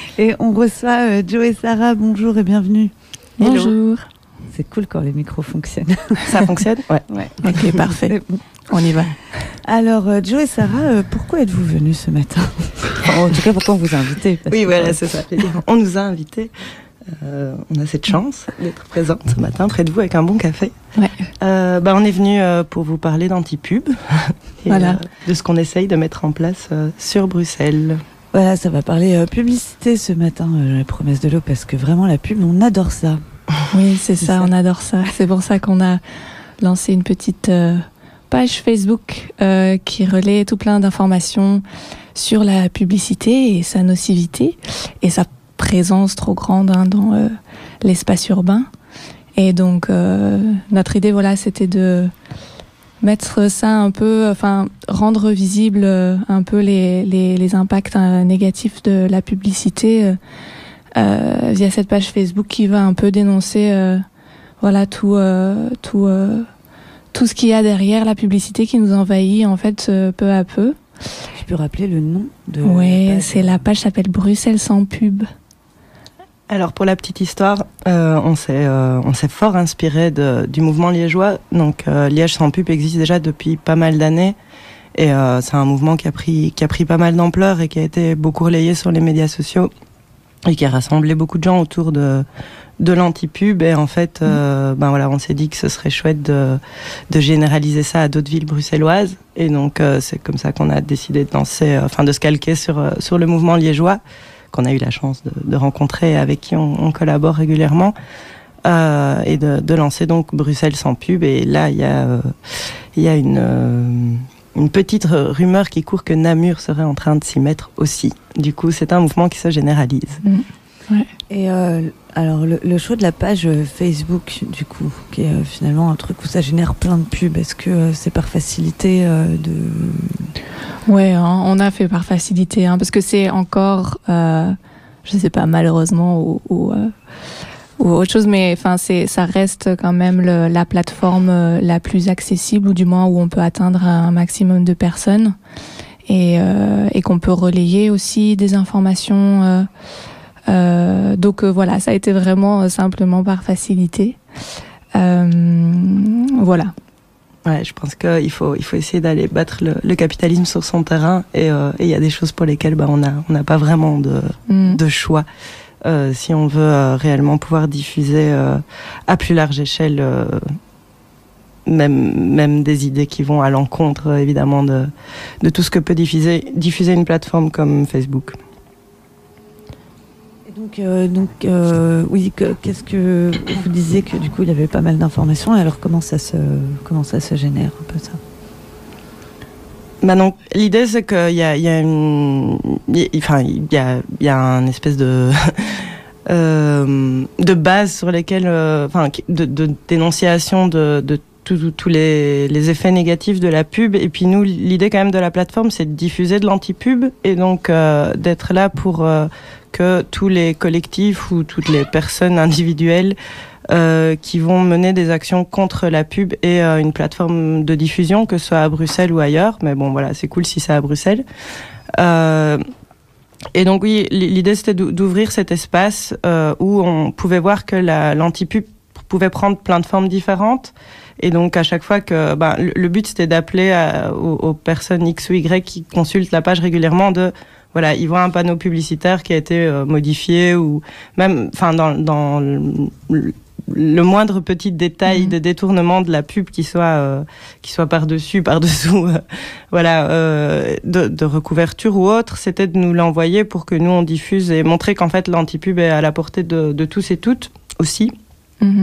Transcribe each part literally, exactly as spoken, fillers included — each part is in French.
Et on reçoit euh, Joe et Sarah. Bonjour et bienvenue. Bonjour. Hello. C'est cool quand les micros fonctionnent. Ça fonctionne ? Ouais. ouais. Ok, parfait. Bon. On y va. Alors, euh, Joe et Sarah, euh, pourquoi êtes-vous venus ce matin ? Enfin, en tout cas, pourquoi on vous a invités ? Oui, voilà, c'est ça. On nous a invités. Euh, on a cette chance d'être présente ce matin près de vous avec un bon café. Ouais. Euh, bah, on est venu euh, pour vous parler d'Antipub et voilà. euh, de ce qu'on essaye de mettre en place euh, sur Bruxelles. Voilà, ça va parler euh, publicité ce matin, euh, la promesse de l'eau, parce que vraiment la pub, on adore ça. Oui, c'est, c'est ça, ça, on adore ça. C'est pour ça qu'on a lancé une petite euh, page Facebook euh, qui relaie tout plein d'informations sur la publicité et sa nocivité et sa présence trop grande hein, dans euh, l'espace urbain. Et donc, euh, notre idée, voilà, c'était de mettre ça un peu, enfin, rendre visible euh, un peu les, les, les impacts euh, négatifs de la publicité euh, euh, via cette page Facebook qui va un peu dénoncer, euh, voilà, tout, euh, tout, euh, tout ce qu'il y a derrière la publicité qui nous envahit, en fait, euh, peu à peu. Tu peux rappeler le nom de ouais, la page ? c'est la page s'appelle Bruxelles sans pub. Alors pour la petite histoire, euh, on s'est euh, on s'est fort inspiré de, du mouvement liégeois. Donc euh, Liège sans pub existe déjà depuis pas mal d'années et euh, c'est un mouvement qui a pris qui a pris pas mal d'ampleur et qui a été beaucoup relayé sur les médias sociaux et qui a rassemblé beaucoup de gens autour de de l'anti-pub. Et en fait, euh, ben voilà, on s'est dit que ce serait chouette de de généraliser ça à d'autres villes bruxelloises. Et donc euh, c'est comme ça qu'on a décidé de lancer, euh, enfin de se calquer sur euh, sur le mouvement liégeois, qu'on a eu la chance de, de rencontrer et avec qui on, on collabore régulièrement, euh, et de, de lancer donc Bruxelles sans pub. Et là, il y a, euh, il y a une, euh, une petite rumeur qui court que Namur serait en train de s'y mettre aussi. Du coup, c'est un mouvement qui se généralise. Mmh. Ouais. Et euh, alors, le, le choix de la page Facebook, du coup, qui est euh, finalement un truc où ça génère plein de pubs, est-ce que euh, c'est par facilité euh, de... Ouais, hein, on a fait par facilité, hein, parce que c'est encore, euh, je sais pas, malheureusement ou, ou, euh, ou autre chose, mais enfin, c'est, ça reste quand même le, la plateforme euh, la plus accessible, ou du moins où on peut atteindre un maximum de personnes, et, euh, et qu'on peut relayer aussi des informations. Euh, euh, donc euh, voilà, ça a été vraiment euh, simplement par facilité. Euh, voilà. Ouais, je pense qu'il faut, il faut essayer d'aller battre le, le capitalisme sur son terrain, et il euh, y a des choses pour lesquelles bah, on n'a on n'a pas vraiment de, mmh. de choix. Euh, si on veut euh, réellement pouvoir diffuser euh, à plus large échelle euh, même, même des idées qui vont à l'encontre, euh, évidemment, de, de tout ce que peut diffuser, diffuser une plateforme comme Facebook. Donc, euh, donc euh, oui, que, qu'est-ce que vous disiez que du coup il y avait pas mal d'informations. Et alors comment ça se comment ça se génère un peu ça ? Bah donc l'idée c'est qu'il y a il y a une enfin il y a il y a un espèce de euh, de base sur lesquelles enfin euh, de, de dénonciation de de tous tous les les effets négatifs de la pub. Et puis nous, l'idée quand même de la plateforme, c'est de diffuser de l'anti-pub et donc euh, d'être là pour euh, que tous les collectifs ou toutes les personnes individuelles euh, qui vont mener des actions contre la pub et euh, une plateforme de diffusion, que ce soit à Bruxelles ou ailleurs. Mais bon, voilà, c'est cool si c'est à Bruxelles. Euh, et donc oui, l'idée c'était d'ouvrir cet espace euh, où on pouvait voir que la, l'anti-pub pouvait prendre plein de formes différentes. Et donc à chaque fois que ben, le, le but c'était d'appeler à, aux, aux personnes X ou Y qui consultent la page régulièrement de voilà, ils voient un panneau publicitaire qui a été euh, modifié, ou même enfin dans dans le, le moindre petit détail mmh. de détournement de la pub qui soit euh, qui soit par-dessus, par-dessous euh, voilà euh, de, de recouverture ou autre, c'était de nous l'envoyer pour que nous on diffuse et montrer qu'en fait l'anti-pub est à la portée de, de tous et toutes aussi. Mmh.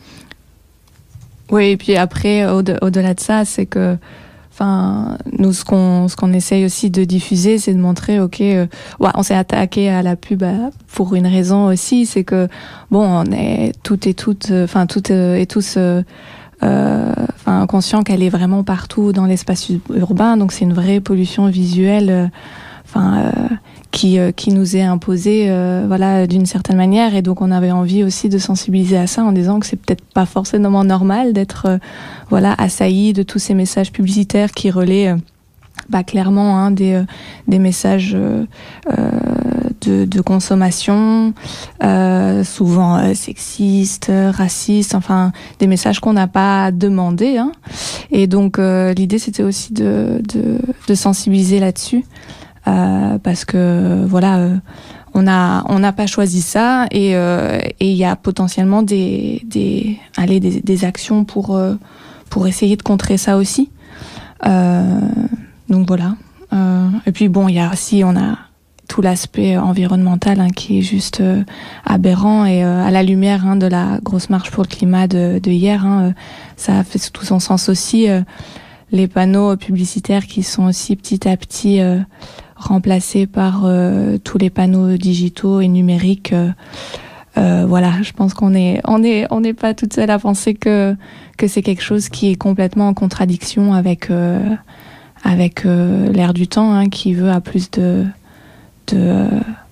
Oui, et puis après, au-de- au-delà de ça, c'est que, enfin, nous, ce qu'on, ce qu'on essaye aussi de diffuser, c'est de montrer, ok, euh, ouais, on s'est attaqué à la pub à, pour une raison aussi, c'est que, bon, on est toutes et toutes, enfin, toutes et tous, euh, euh, enfin, conscients qu'elle est vraiment partout dans l'espace urbain, donc c'est une vraie pollution visuelle, enfin, euh, euh, qui euh, qui nous est imposée, euh, voilà, d'une certaine manière. Et donc on avait envie aussi de sensibiliser à ça en disant que c'est peut-être pas forcément normal d'être euh, voilà assailli de tous ces messages publicitaires qui relaient euh, bah, clairement hein, des euh, des messages euh, euh, de, de consommation, euh, souvent euh, sexistes, racistes, enfin des messages qu'on n'a pas demandé. Hein. Et donc euh, l'idée c'était aussi de, de, de sensibiliser là-dessus, euh, parce que voilà, euh, on a on n'a pas choisi ça et il euh, et y a potentiellement des des allez des, des actions pour euh, pour essayer de contrer ça aussi. Euh, donc voilà. Euh, et puis bon, il y a aussi on a tout l'aspect environnemental hein, qui est juste euh, aberrant et euh, à la lumière hein, de la grosse marche pour le climat de, de hier, hein, euh, ça a fait tout son sens aussi. Euh, les panneaux publicitaires qui sont aussi petit à petit euh, remplacés par euh, tous les panneaux digitaux et numériques. Euh, euh, voilà, je pense qu'on est on est on n'est pas toute seule à penser que que c'est quelque chose qui est complètement en contradiction avec euh, avec euh, l'air du temps hein, qui veut à plus de de euh,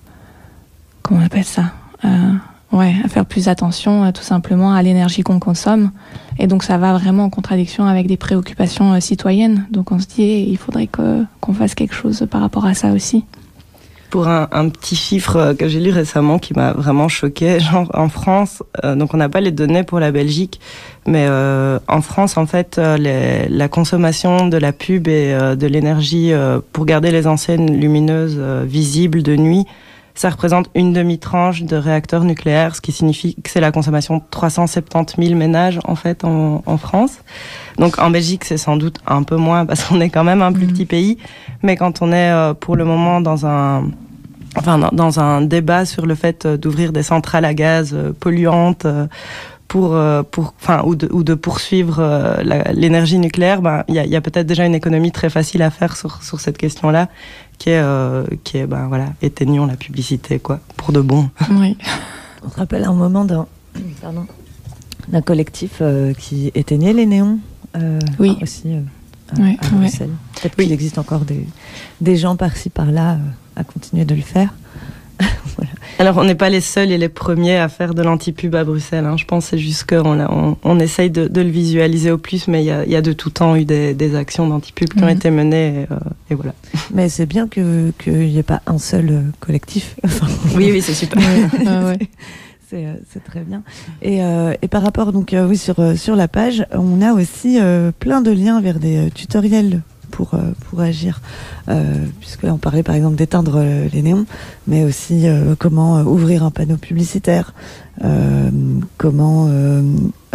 comment on appelle ça euh, ouais à faire plus attention euh, tout simplement à l'énergie qu'on consomme et donc ça va vraiment en contradiction avec des préoccupations euh, citoyennes donc on se dit eh, il faudrait que qu'on fasse quelque chose par rapport à ça aussi. Pour un, un petit chiffre que j'ai lu récemment qui m'a vraiment choqué, genre en France, euh, donc on n'a pas les données pour la Belgique, mais euh, en France en fait euh, les, la consommation de la pub et euh, de l'énergie euh, pour garder les enseignes lumineuses euh, visibles de nuit, ça représente une demi-tranche de réacteurs nucléaires, ce qui signifie que c'est la consommation de trois cent soixante-dix mille ménages en fait en, en France. Donc en Belgique c'est sans doute un peu moins parce qu'on est quand même un plus mmh. petit pays, mais quand on est euh, pour le moment dans un Enfin, dans, dans un débat sur le fait d'ouvrir des centrales à gaz euh, polluantes euh, pour, euh, pour, enfin, ou de, ou de poursuivre euh, la, l'énergie nucléaire, ben, il y a, y a peut-être déjà une économie très facile à faire sur, sur cette question-là, qui est, euh, qui est, ben voilà, éteignons la publicité, quoi, pour de bon. Oui. On se rappelle un moment d'un, pardon, d'un collectif euh, qui éteignait les néons. Euh, oui. Aussi. Euh, à, oui, à Bruxelles. Oui. Peut-être qu'il existe encore des, des gens par-ci par-là euh, à continuer de le faire. Voilà. Alors on n'est pas les seuls et les premiers à faire de l'anti-pub à Bruxelles. Hein. Je pense que c'est juste qu'on on, on essaye de, de le visualiser au plus, mais il y a, y a de tout temps eu des, des actions d'anti-pub qui mmh. ont été menées et, euh, et voilà. Mais c'est bien que qu'il n'y ait pas un seul euh, collectif. oui, oui, c'est super. Ouais, ah ouais. C'est, c'est très bien. Et, euh, et par rapport donc euh, oui sur euh, sur la page, on a aussi euh, plein de liens vers des euh, tutoriels pour euh, pour agir, euh, puisque là on parlait par exemple d'éteindre euh, les néons, mais aussi euh, comment euh, ouvrir un panneau publicitaire, euh, comment euh, euh,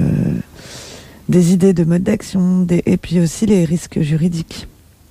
des idées de mode d'action, des, et puis aussi les risques juridiques.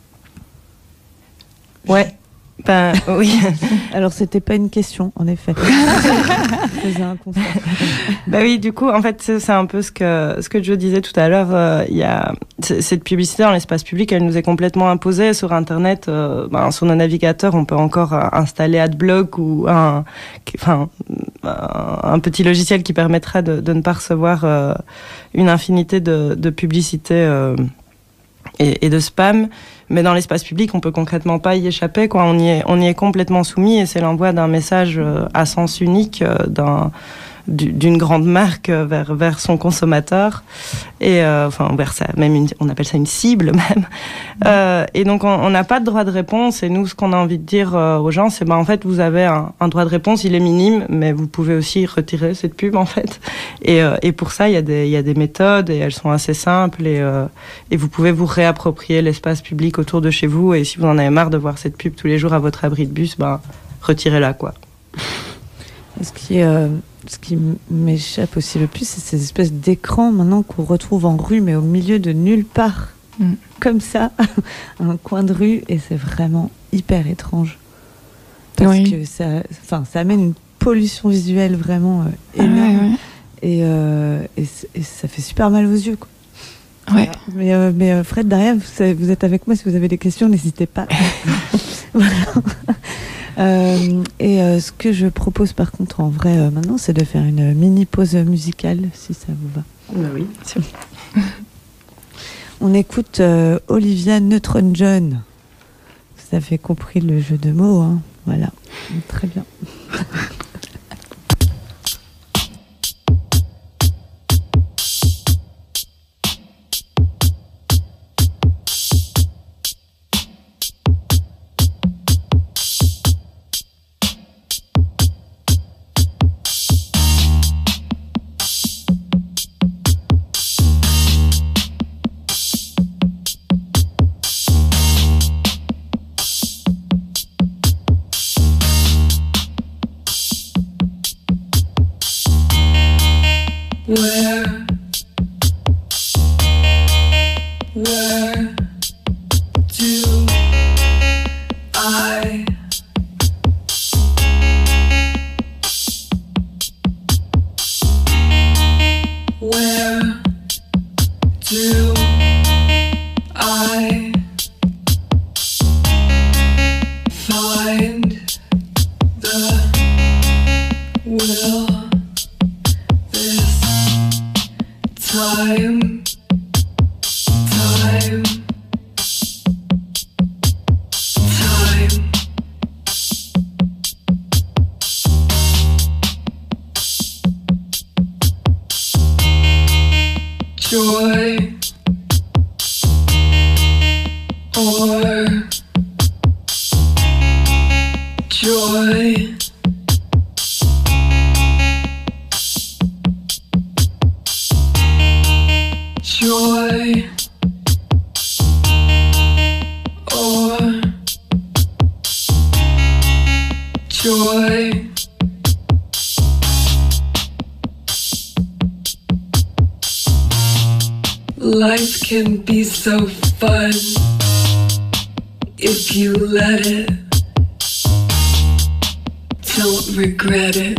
Ouais. Ben oui. Alors c'était pas une question, en effet. C'est un constat. Bah oui, du coup, en fait, c'est, c'est un peu ce que ce que Joe disait tout à l'heure. Il euh, y a cette publicité dans l'espace public, elle nous est complètement imposée sur Internet. Euh, ben, sur nos navigateurs, on peut encore euh, installer AdBlock ou un, enfin, un, un petit logiciel qui permettra de, de ne pas recevoir euh, une infinité de, de publicités euh, et, et de spam. Mais dans l'espace public, on peut concrètement pas y échapper, quoi. On y est, on y est complètement soumis et c'est l'envoi d'un message à sens unique d'un, d'une grande marque vers, vers son consommateur et euh, enfin vers ça, même une, on appelle ça une cible même. Euh, et donc on n'a pas de droit de réponse et nous ce qu'on a envie de dire euh, aux gens c'est ben en fait vous avez un, un droit de réponse, il est minime, mais vous pouvez aussi retirer cette pub en fait. Et, euh, et pour ça il y a des il y a des méthodes et elles sont assez simples et euh, et vous pouvez vous réapproprier l'espace public autour de chez vous et si vous en avez marre de voir cette pub tous les jours à votre abri de bus, ben retirez-la quoi. Ce qui est euh... Ce qui m'échappe aussi le plus, c'est ces espèces d'écrans maintenant qu'on retrouve en rue, mais au milieu de nulle part, mm. comme ça, un coin de rue, et c'est vraiment hyper étrange. Parce oui. que ça, enfin, ça amène une pollution visuelle vraiment euh, énorme, ah ouais, ouais. Et, euh, et, et ça fait super mal aux yeux, quoi. Ouais. Voilà. Mais, euh, mais Fred, derrière, vous, vous êtes avec moi, si vous avez des questions, n'hésitez pas. Voilà. Euh, et euh, ce que je propose par contre en vrai euh, maintenant, c'est de faire une mini pause musicale, si ça vous va. Bah oui, c'est bon. On écoute euh, Olivia Newton-John. Vous avez compris le jeu de mots, hein. Voilà, très bien. Where, where do I Where do I find the will this time, time, time. Joy or joy. Joy or joy. Life can be so fun if you let it. Don't regret it.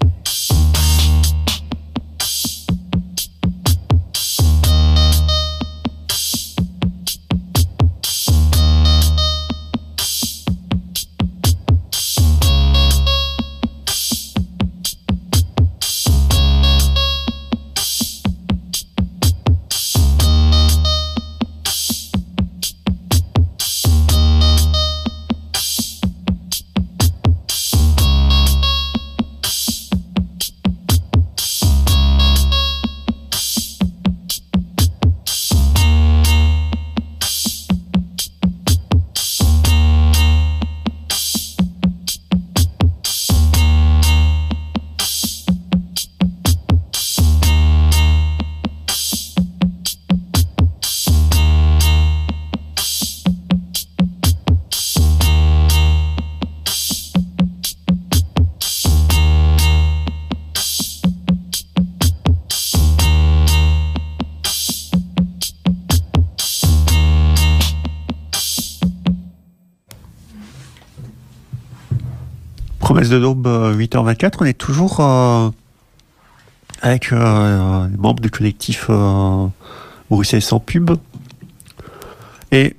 Promesse de Daube, huit heures vingt-quatre, on est toujours euh, avec euh, les membres du collectif euh, Bruxelles sans pub. Et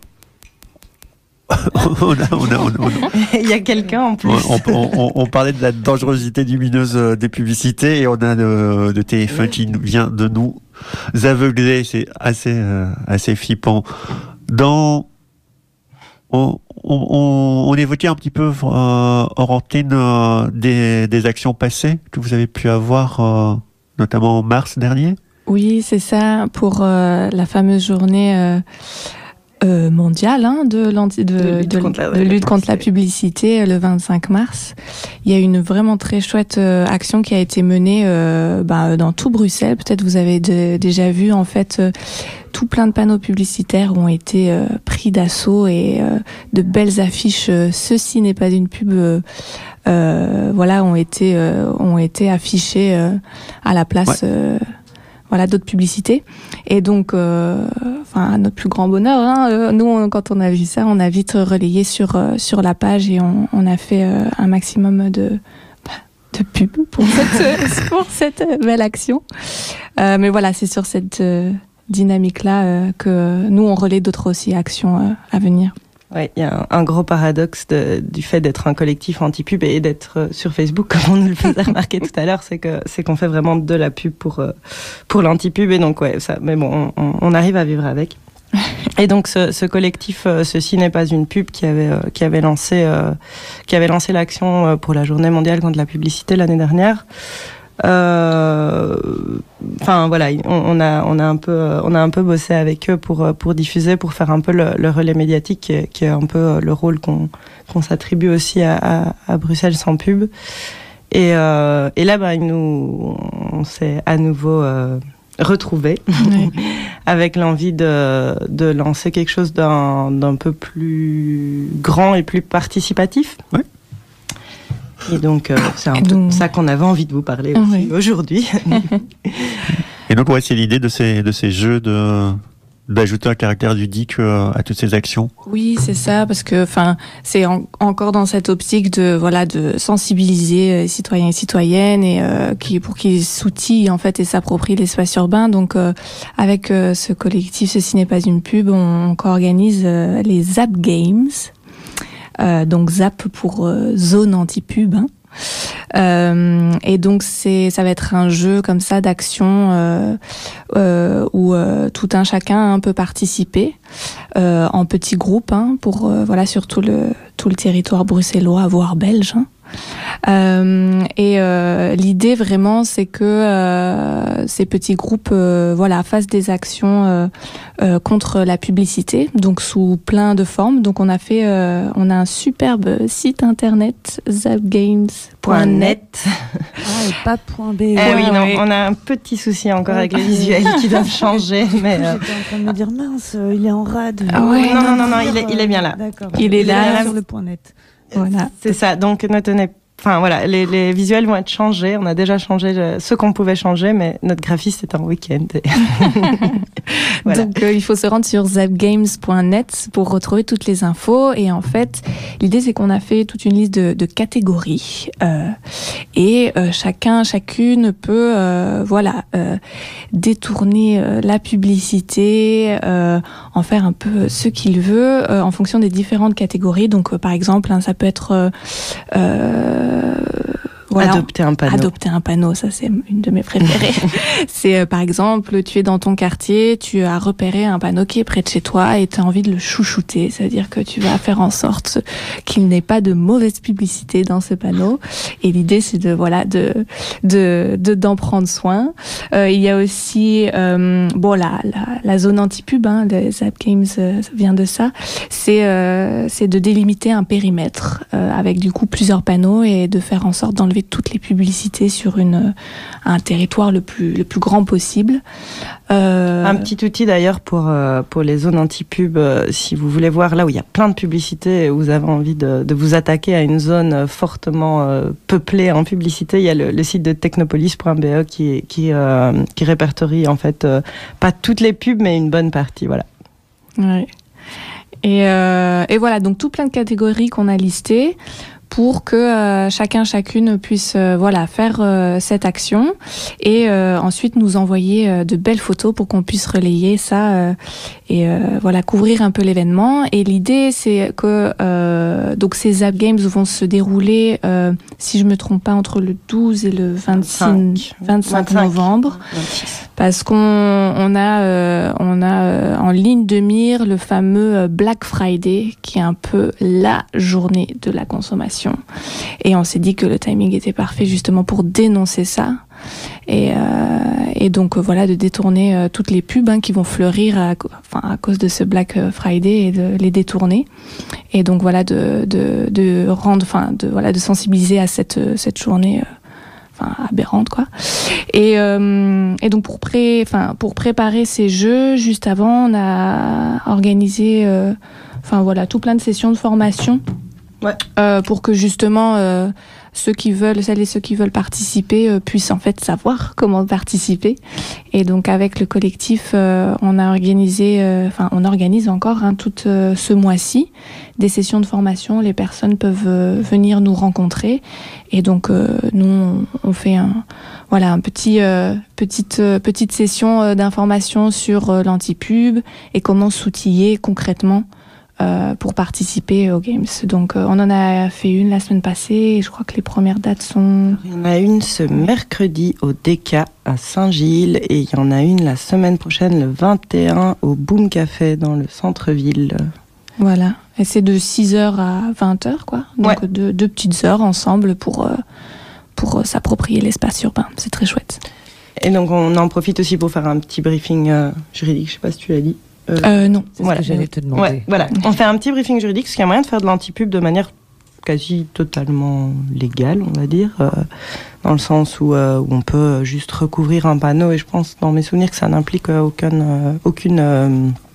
on a, on a, on a, on a, il y a quelqu'un en plus. On, on, on, on parlait de la dangerosité lumineuse des publicités et on a de, de téléphone qui vient de nous aveugler. C'est assez, euh, assez flippant. Dans On, on, on évoquait un petit peu euh, hors antenne euh, des, des actions passées que vous avez pu avoir, euh, notamment en mars dernier. Oui, c'est ça, pour euh, la fameuse journée euh, euh, mondiale hein, de, de, de, lutte, de, contre la, de lutte contre la publicité, le vingt-cinq mars. Il y a une vraiment très chouette euh, action qui a été menée euh, bah, dans tout Bruxelles. Peut-être vous avez de, déjà vu en fait... Euh, tout plein de panneaux publicitaires ont été euh, pris d'assaut et euh, de belles affiches euh, ceci n'est pas une pub euh, euh, voilà ont été euh, ont été affichées euh, à la place ouais. euh, voilà d'autres publicités et donc euh, enfin à notre plus grand bonheur hein, euh, nous on, quand on a vu ça on a vite relayé sur euh, sur la page et on, on a fait euh, un maximum de de pub pour cette pour cette belle action euh, mais voilà c'est sur cette euh, dynamique-là euh, que nous, on relaie d'autres aussi actions euh, à venir. Oui, il y a un, un gros paradoxe de, du fait d'être un collectif anti-pub et d'être euh, sur Facebook, comme on nous le faisait remarquer tout à l'heure, c'est que c'est qu'on fait vraiment de la pub pour euh, pour l'anti-pub et donc ouais, ça. Mais bon, on, on arrive à vivre avec. Et donc ce, ce collectif, euh, ceci n'est pas une pub, qui avait euh, qui avait lancé euh, qui avait lancé l'action euh, pour la Journée mondiale contre la publicité l'année dernière. Euh, enfin voilà, on, on a on a un peu on a un peu bossé avec eux pour pour diffuser, pour faire un peu le, le relais médiatique, qui est, qui est un peu le rôle qu'on qu'on s'attribue aussi à, à, à Bruxelles sans pub. Et euh, et là, bah, nous on s'est à nouveau euh, retrouvés oui. avec l'envie de de lancer quelque chose d'un d'un peu plus grand et plus participatif. Oui. Et donc, euh, c'est un Et peu donc- ça qu'on avait envie de vous parler aussi Oui. aujourd'hui. Et donc, ouais, c'est l'idée de ces, de ces jeux de, d'ajouter un caractère ludique euh, à toutes ces actions. Oui, c'est ça, parce que, enfin, c'est en- encore dans cette optique de, voilà, de sensibiliser euh, les citoyens et citoyennes et euh, qui, pour qu'ils s'outillent en fait et s'approprient l'espace urbain. Donc, euh, avec euh, ce collectif, ceci n'est pas une pub, on, on co-organise euh, les Zap Games. Euh, donc Zap pour euh, zone anti-pub. Hein. Euh, et donc c'est, ça va être un jeu comme ça d'action euh, euh, où euh, tout un chacun hein, peut participer euh, en petits groupes hein, pour euh, voilà sur tout le tout le territoire bruxellois voire belge. Hein. Euh, et euh, l'idée vraiment c'est que euh, ces petits groupes euh, voilà fassent des actions euh, euh, contre la publicité donc sous plein de formes. Donc on a fait euh, on a un superbe site internet zapgames point net. Ah, et pas point B. Eh Ouais, oui, non, ouais. on a un petit souci encore avec les Ouais. visuels qui doivent changer, mais J'étais euh, en train de me dire mince, euh, il est en rade. Ah ouais, non, non, non, non, il est- il est bien là. D'accord. Il est là. sur le point net. Voilà. c'est ça. Donc ne tenez, enfin voilà, les, les visuels vont être changés. On a déjà changé euh, ce qu'on pouvait changer, mais notre graphiste est en week-end. Et- Voilà. Donc euh, il faut se rendre sur zapgames point net pour retrouver toutes les infos. Et en fait, l'idée c'est qu'on a fait toute une liste de, de catégories euh, et euh, chacun, chacune peut, euh, voilà, euh, détourner euh, la publicité, euh, en faire un peu ce qu'il veut euh, en fonction des différentes catégories. Donc euh, par exemple, hein, ça peut être euh, euh, voilà, Adopter un panneau. Adopter un panneau, ça c'est une de mes préférées. c'est euh, par exemple, tu es dans ton quartier, tu as repéré un panneau qui est près de chez toi et tu as envie de le chouchouter, c'est-à-dire que tu vas faire en sorte qu'il n'ait pas de mauvaise publicité dans ce panneau. Et l'idée c'est de voilà de de de- d'en prendre soin. Euh, il y a aussi euh, bon la, la la zone anti-pub, hein, les Zap Games euh, ça vient de ça. C'est euh, c'est de délimiter un périmètre euh, avec du coup plusieurs panneaux et de faire en sorte d'enlever toutes les publicités sur une un territoire le plus le plus grand possible. Euh, Un petit outil d'ailleurs pour euh, pour les zones anti-pub, euh, si vous voulez voir là où il y a plein de publicités et où vous avez envie de, de vous attaquer à une zone euh, fortement euh, peuplée en publicité, il y a le, le site de technopolis point b e qui qui euh, qui répertorie en fait euh, pas toutes les pubs mais une bonne partie, voilà. Ouais. Et, euh, et voilà, donc tout plein de catégories qu'on a listées pour que euh, chacun, chacune puisse euh, voilà faire euh, cette action et euh, ensuite nous envoyer euh, de belles photos pour qu'on puisse relayer ça euh, et euh, voilà couvrir un peu l'événement. Et l'idée c'est que euh, donc ces Zap Games vont se dérouler, euh, si je me trompe pas, entre le douze et le vingt-cinq, vingt-cinq novembre. vingt-six. Parce qu'on on a euh, on a euh, en ligne de mire le fameux euh, Black Friday qui est un peu la journée de la consommation et on s'est dit que le timing était parfait justement pour dénoncer ça et euh, et donc euh, voilà de détourner euh, toutes les pubs hein, qui vont fleurir à, enfin à cause de ce Black Friday et de les détourner et donc voilà de de de rendre enfin de voilà de sensibiliser à cette cette journée euh, enfin aberrante quoi. Et euh, et donc pour pré enfin pour préparer ces jeux, juste avant, on a organisé euh, enfin voilà, tout plein de sessions de formation. Ouais. Euh, pour que justement euh, ceux qui veulent, celles et ceux qui veulent participer euh, puissent en fait savoir comment participer. Et donc avec le collectif, euh, on a organisé, enfin euh, on organise encore hein, tout euh, ce mois-ci des sessions de formation. Les personnes peuvent euh, venir nous rencontrer et donc euh, nous on, on fait un voilà un petit euh, petite euh, petite session euh, d'information sur euh, l'anti-pub et comment s'outiller concrètement Euh, pour participer aux Games. Donc euh, on en a fait une la semaine passée et je crois que les premières dates sont... Il y en a une ce mercredi au D K à Saint-Gilles et il y en a une la semaine prochaine le vingt et un au Boom Café dans le centre-ville. Voilà. Et c'est de six heures à vingt heures quoi. Donc Ouais. deux, deux petites heures ensemble pour, euh, pour euh, s'approprier l'espace urbain. C'est très chouette. Et donc on en profite aussi pour faire un petit briefing euh, juridique, je sais pas si tu l'as dit. Euh, Euh, non. C'est Voilà. ce que j'allais te demander. Ouais, voilà. On fait un petit briefing juridique, parce qu'il y a moyen de faire de l'antipub de manière quasi totalement légale, on va dire, euh, dans le sens où, euh, où on peut juste recouvrir un panneau, et je pense, dans mes souvenirs, que ça n'implique euh, aucune, euh, aucune, euh,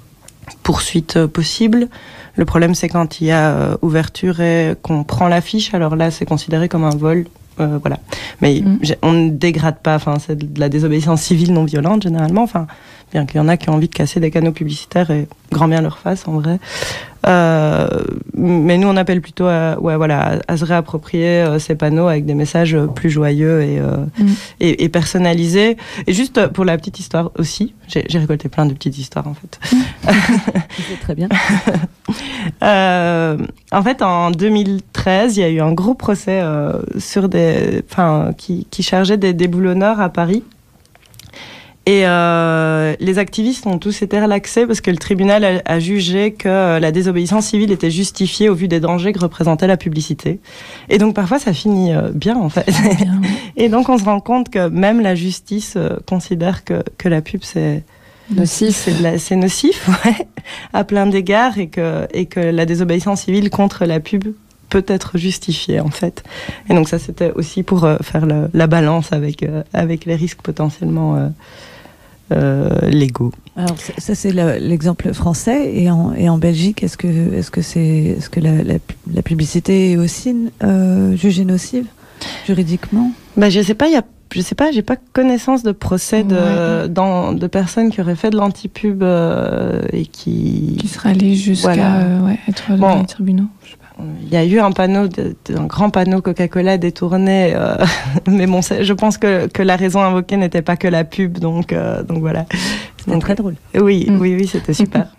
poursuite euh, possible. Le problème, c'est quand il y a euh, ouverture et qu'on prend l'affiche, alors là, c'est considéré comme un vol. Euh, voilà. Mais mmh. on ne dégrade pas, enfin, c'est de la désobéissance civile non violente, généralement. Enfin, bien qu'il y en a qui ont envie de casser des canaux publicitaires et grand bien leur face, en vrai. Euh, mais nous, on appelle plutôt à, ouais, voilà, à se réapproprier euh, ces panneaux avec des messages plus joyeux et, euh, mmh. et, et personnalisés. Et juste pour la petite histoire aussi, j'ai, j'ai récolté plein de petites histoires, en fait. C'est très bien. euh, en fait, en deux mille treize, il y a eu un gros procès euh, sur des, enfin, qui, qui chargeait des déboulonneurs à Paris. Et euh, les activistes ont tous été relaxés parce que le tribunal a, a jugé que la désobéissance civile était justifiée au vu des dangers que représentait la publicité. Et donc parfois ça finit euh, bien en fait. Bien, oui. Et donc on se rend compte que même la justice euh, considère que, que la pub c'est nocif, c'est, de la, c'est nocif ouais, à plein d'égards et que, et que la désobéissance civile contre la pub peut être justifiée en fait. Et donc ça c'était aussi pour euh, faire le, la balance avec, euh, avec les risques potentiellement euh, Euh, légaux. Alors ça c'est le, l'exemple français et en, et en Belgique est-ce que est-ce que c'est est-ce que la, la, la publicité est aussi euh, jugée nocive juridiquement? Bah je sais pas, il y a je sais pas, j'ai pas connaissance de procès de ouais. dans, de personnes qui auraient fait de l'antipub euh, et qui qui seraient allées jusqu'à voilà. euh, ouais, être bon. dans les tribunaux. Je sais pas. Il y a eu un panneau, de, de, un grand panneau Coca-Cola détourné, euh, mais bon, je pense que, que la raison invoquée n'était pas que la pub, donc, euh, donc voilà. C'était donc, très drôle. Oui, mm. oui, oui, c'était super.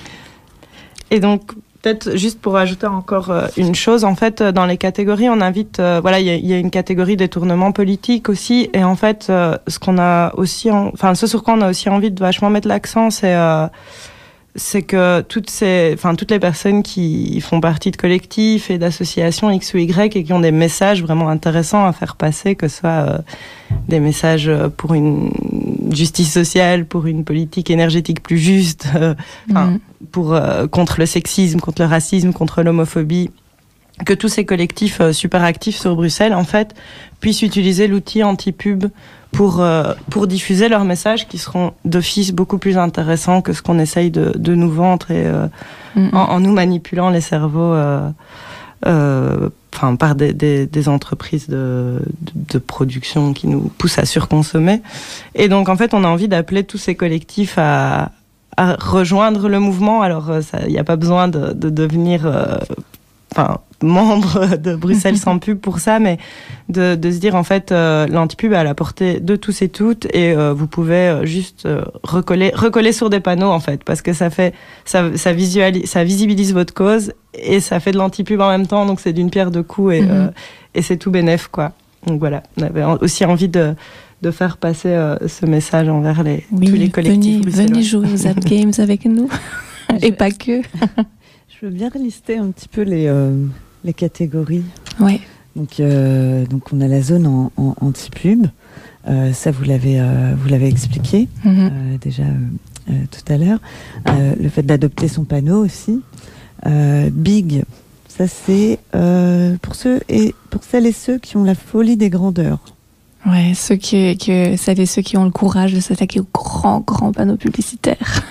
Et donc, peut-être juste pour ajouter encore euh, une chose, en fait, dans les catégories, on invite, euh, voilà, il y, y a une catégorie détournement politique aussi, et en fait, euh, ce qu'on a aussi, en, enfin, ce sur quoi on a aussi envie de vachement mettre l'accent, c'est euh, c'est que toutes ces, enfin toutes les personnes qui font partie de collectifs et d'associations X ou Y et qui ont des messages vraiment intéressants à faire passer, que ce soit euh, des messages pour une justice sociale, pour une politique énergétique plus juste, euh, mmh. pour euh, contre le sexisme, contre le racisme, contre l'homophobie, que tous ces collectifs euh, super actifs sur Bruxelles en fait puissent utiliser l'outil anti-pub pour euh, pour diffuser leurs messages qui seront d'office beaucoup plus intéressants que ce qu'on essaye de de nous vendre et euh, mm-hmm. en, en nous manipulant les cerveaux euh, euh, enfin par des, des des entreprises de, de de production qui nous poussent à surconsommer. Et donc en fait on a envie d'appeler tous ces collectifs à à rejoindre le mouvement. Alors il n'y a pas besoin de de devenir euh, enfin membre de Bruxelles sans pub pour ça, mais de, de se dire en fait euh, l'antipub est à la portée de tous et toutes et euh, vous pouvez euh, juste euh, recoller recoller sur des panneaux en fait parce que ça fait ça ça visualise ça visibilise votre cause et ça fait de l'antipub en même temps, donc c'est d'une pierre deux coups et mm-hmm. euh, et c'est tout bénef quoi. Donc voilà, on avait aussi envie de de faire passer euh, ce message envers les oui, tous les collectifs. Venez, venez jouer aux Zap Games avec nous et pas que. Je veux bien lister un petit peu les, euh, les catégories. Ouais. Donc, euh, donc on a la zone en, en anti-pub. Euh, ça, vous l'avez, euh, vous l'avez expliqué mm-hmm. euh, déjà euh, tout à l'heure. Euh, le fait d'adopter son panneau aussi. Euh, big, ça c'est euh, pour ceux et pour celles et ceux qui ont la folie des grandeurs. Ouais, ceux qui, qui, celles et ceux qui ont le courage de s'attaquer aux grands, grands panneaux publicitaires.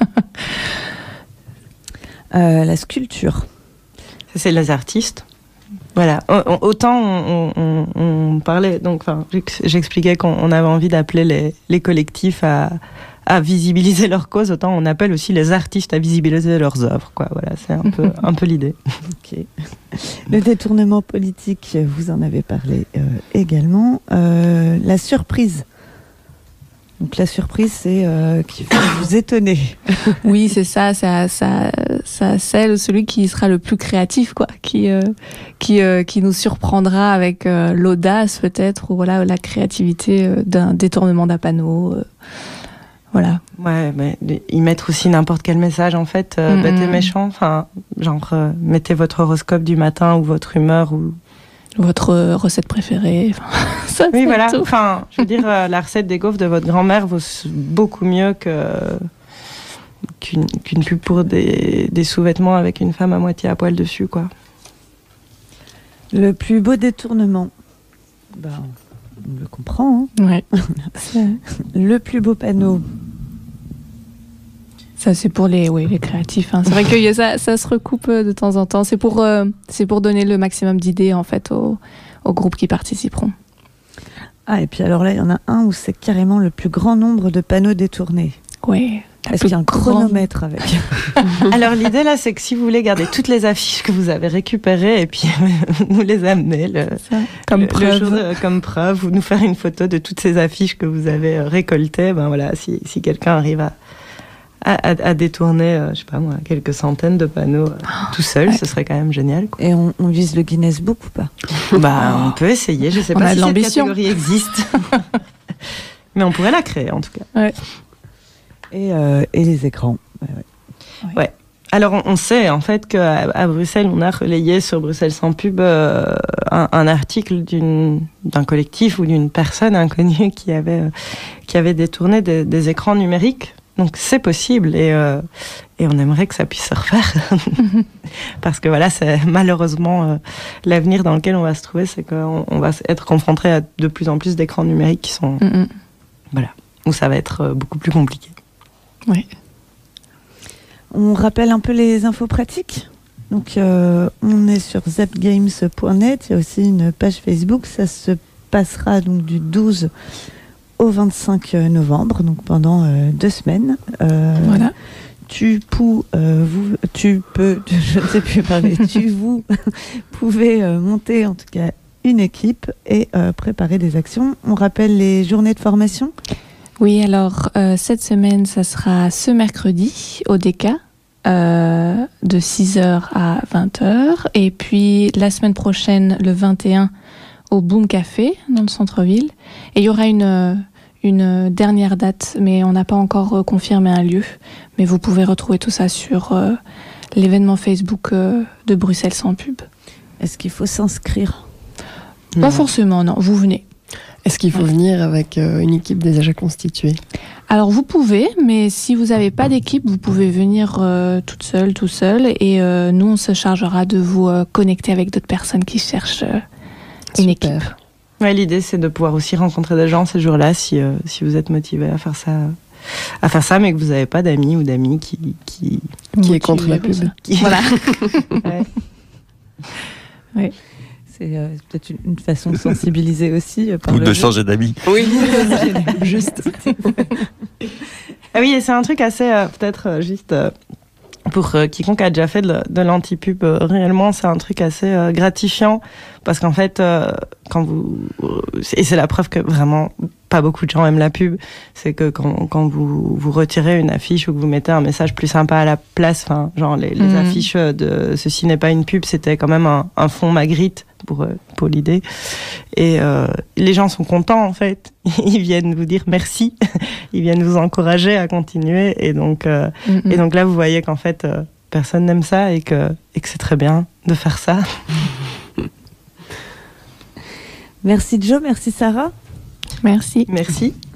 Euh, la sculpture. Ça, c'est les artistes. Voilà. Autant on, on, on parlait, donc, enfin, j'expliquais qu'on avait envie d'appeler les, les collectifs à, à visibiliser leur cause, autant on appelle aussi les artistes à visibiliser leurs œuvres, quoi. Voilà, c'est un peu, un peu l'idée. Ok. Le détournement politique, vous en avez parlé euh, également. Euh, la surprise. Donc la surprise, c'est euh, qui fait vous étonner. Oui, c'est ça, ça, ça, ça, c'est celui qui sera le plus créatif, quoi, qui, euh, qui, euh, qui nous surprendra avec euh, l'audace peut-être, ou voilà, la créativité euh, d'un détournement d'un panneau. Euh, voilà. Ouais, mais y mettre aussi n'importe quel message en fait, euh, mm-hmm. bête et méchant. Enfin, genre euh, mettez votre horoscope du matin ou votre humeur ou votre recette préférée. Ça, oui, voilà. Tout. Enfin, je veux dire, euh, la recette des gaufres de votre grand-mère vaut beaucoup mieux que qu'une, qu'une pub pour des, des sous-vêtements avec une femme à moitié à poil dessus, quoi. Le plus beau détournement. Ben, on le comprend. Hein. Ouais. Le plus beau panneau. Ça, c'est pour les, oui, les créatifs. Hein. C'est vrai que ça, ça se recoupe de temps en temps. C'est pour, euh, c'est pour donner le maximum d'idées en fait aux, aux groupes qui participeront. Ah, et puis alors là, il y en a un où c'est carrément le plus grand nombre de panneaux détournés. Oui. Est-ce qu'il y a un chronomètre avec? Alors l'idée là, c'est que si vous voulez garder toutes les affiches que vous avez récupérées et puis nous les amener le, ça, comme le, preuve, le jour, euh, comme preuve, ou nous faire une photo de toutes ces affiches que vous avez euh, récoltées. Ben voilà, si, si quelqu'un arrive à, à, à détourner, euh, je sais pas moi, quelques centaines de panneaux euh, oh, tout seul, ouais. Ce serait quand même génial, quoi. Et on, on vise le Guinness Book ou pas? Bah, oh. on peut essayer. Je sais on pas a si de cette l'ambition. catégorie existe, mais on pourrait la créer en tout cas. Ouais. Et, euh, et les écrans. Ouais, ouais. ouais. Alors on, on sait en fait qu'à à Bruxelles, on a relayé sur Bruxelles sans pub euh, un, un article d'une, d'un collectif ou d'une personne inconnue qui avait, euh, qui avait détourné des, des écrans numériques. Donc c'est possible et, euh, et on aimerait que ça puisse se refaire. Parce que voilà, c'est malheureusement euh, l'avenir dans lequel on va se trouver, c'est qu'on on va être confronté à de plus en plus d'écrans numériques qui sont... Mm-hmm. Voilà, où ça va être euh, beaucoup plus compliqué. Oui. On rappelle un peu les infos pratiques. Donc, euh, on est sur zapgames point net. Il y a aussi une page Facebook. Ça se passera donc du douze au vingt-cinq novembre, donc pendant euh, deux semaines. Euh, voilà. Tu, pou, euh, vous, tu peux, je ne sais plus parler, tu, vous pouvez euh, monter en tout cas une équipe et euh, préparer des actions. On rappelle les journées de formation. Oui, alors euh, cette semaine, ça sera ce mercredi au D K euh, de six heures à vingt heures. Et puis la semaine prochaine, le vingt et un, au Boom Café, dans le centre-ville. Et il y aura une, une dernière date, mais on n'a pas encore confirmé un lieu. Mais vous pouvez retrouver tout ça sur euh, l'événement Facebook euh, de Bruxelles sans pub. Est-ce qu'il faut s'inscrire? Pas non. forcément, non. Vous venez. Est-ce qu'il faut ouais. venir avec euh, une équipe déjà constituée? Alors vous pouvez, mais si vous n'avez pas d'équipe, vous pouvez venir euh, toute seule, tout seul, et euh, nous on se chargera de vous euh, connecter avec d'autres personnes qui cherchent euh, une équipe. Ouais, l'idée c'est de pouvoir aussi rencontrer des gens ces jours-là si euh, si vous êtes motivé à faire ça, à faire ça, mais que vous n'avez pas d'amis ou d'amis qui qui qui est contre la pub. Qui... Voilà. ouais. Ouais. C'est euh, peut-être une, une façon de sensibiliser aussi. Euh, par Ou le de jeu. changer d'amis. Oui, juste. Ah oui, et c'est un truc assez, euh, peut-être euh, juste euh, pour euh, quiconque a déjà fait de, de l'anti-pub, euh, réellement, c'est un truc assez euh, gratifiant. Parce qu'en fait, euh, quand vous. Et c'est la preuve que vraiment pas beaucoup de gens aiment la pub. C'est que quand, quand vous, vous retirez une affiche ou que vous mettez un message plus sympa à la place, enfin, genre les, les mmh. affiches de Ceci n'est pas une pub, c'était quand même un, un fond Magritte. Pour, pour l'idée. Et euh, les gens sont contents, en fait. Ils viennent vous dire merci. Ils viennent vous encourager à continuer. Et donc, euh, mm-hmm. et donc là, vous voyez qu'en fait, euh, personne n'aime ça et que, et que c'est très bien de faire ça. Merci Joe, merci Sarah. Merci. Merci.